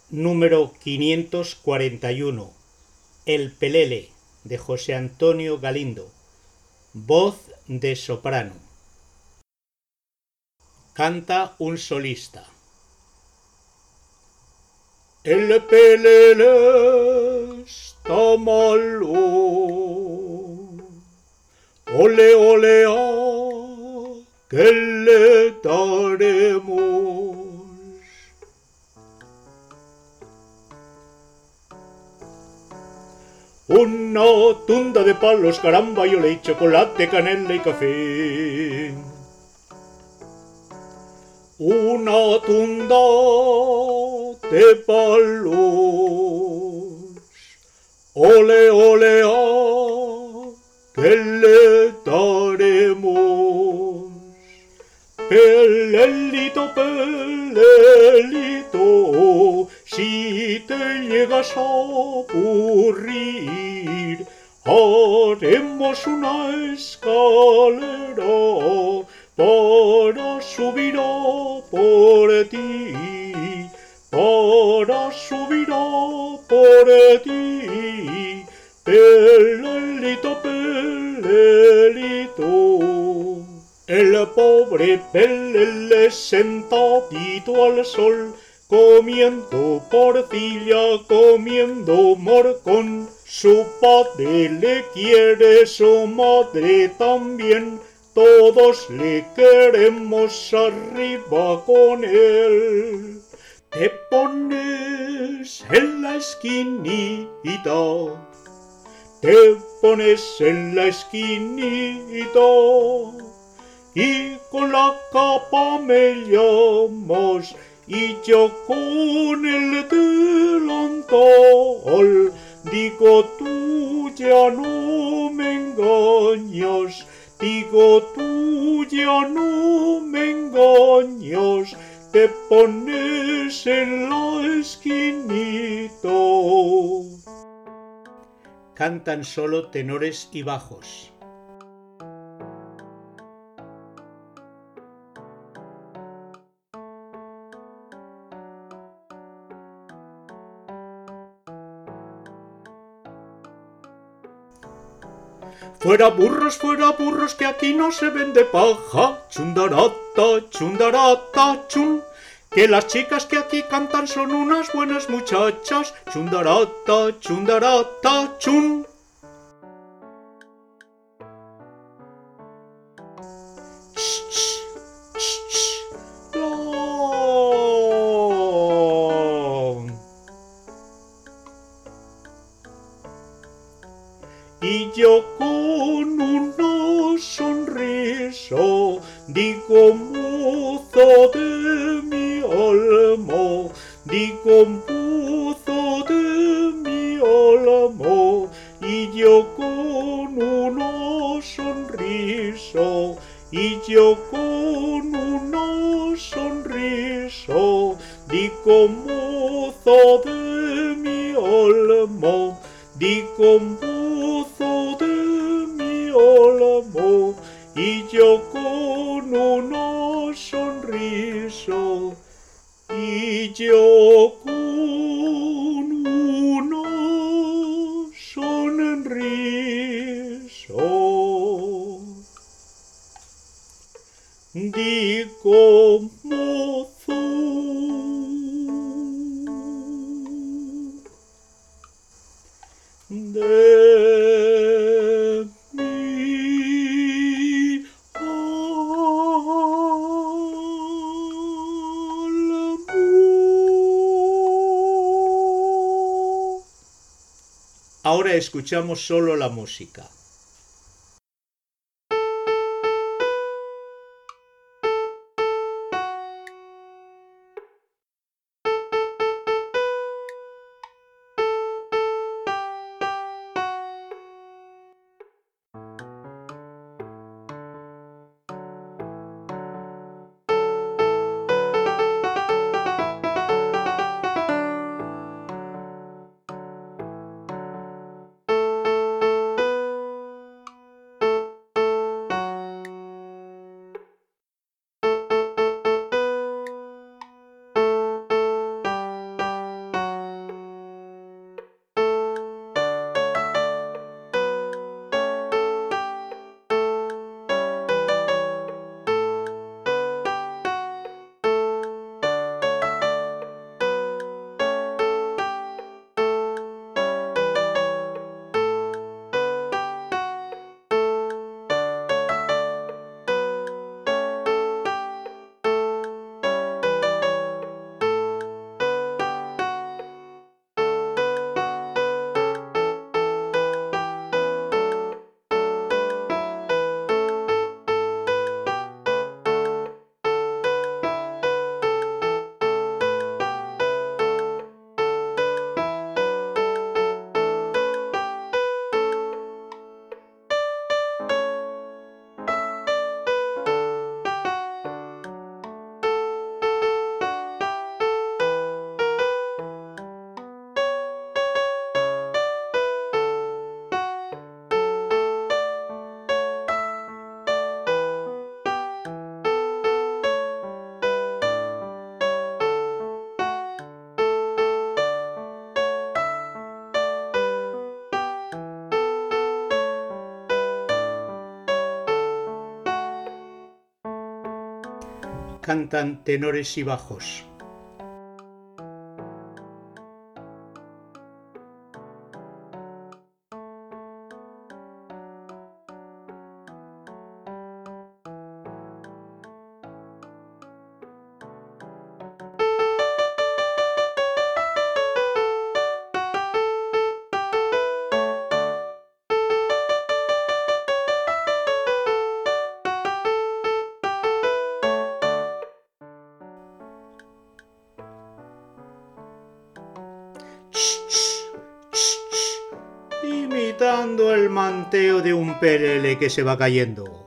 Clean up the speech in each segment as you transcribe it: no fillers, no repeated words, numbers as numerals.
Número 541. El Pelele, de José Antonio Galindo. Voz de soprano. Canta un solista. El Pelele está malo. Ole, ole, que le daremos. Una tunda de palos, caramba, yo le chocolate, canela y café. Una tunda de palos. Ole, ole, que le daremos. Pelelito, pelelito, si te llegas a aburrir, haremos una escalera para subir a por ti, para subir a por ti, pelelito, pelelito. El pobre Pelele sentadito al sol, comiendo porcilla, comiendo morcón. Su padre le quiere, su madre también, todos le queremos arriba con él. Te pones en la esquinita, te pones en la esquinita, y con la capa me llamas, y yo con el delantal digo tú ya no me engañas, digo tú ya no me engañas, te pones en la esquinita. Cantan solo tenores y bajos. Fuera burros, que aquí no se vende paja. Chundarata, chundarata, chun. Que las chicas que aquí cantan son unas buenas muchachas. Chundarata, chundarata, chun. Y yo con una sonrisa digo mozo de mi alma, digo mozo de mi alma, y yo con una sonrisa, y yo con una sonrisa digo mozo de mi alma, digo mozo de mi alma, y yo con una sonrisa, y yo con una sonrisa digo mozo de mi alma. Ahora escuchamos solo la música. cantan tenores y bajos. Imitando el manteo de un pelele que se va cayendo.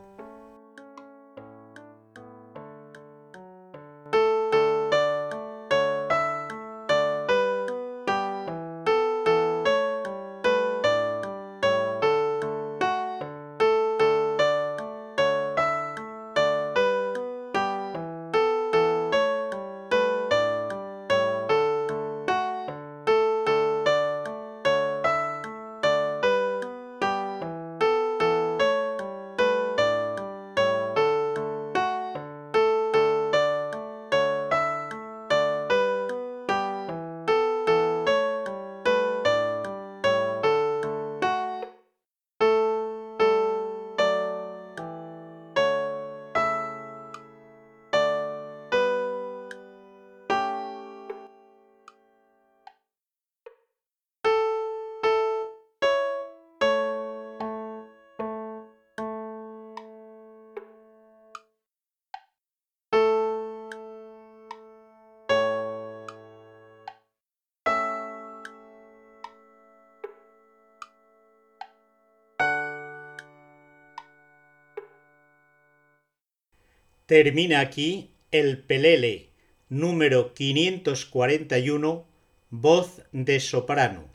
Termina aquí el pelele número 541, voz de soprano.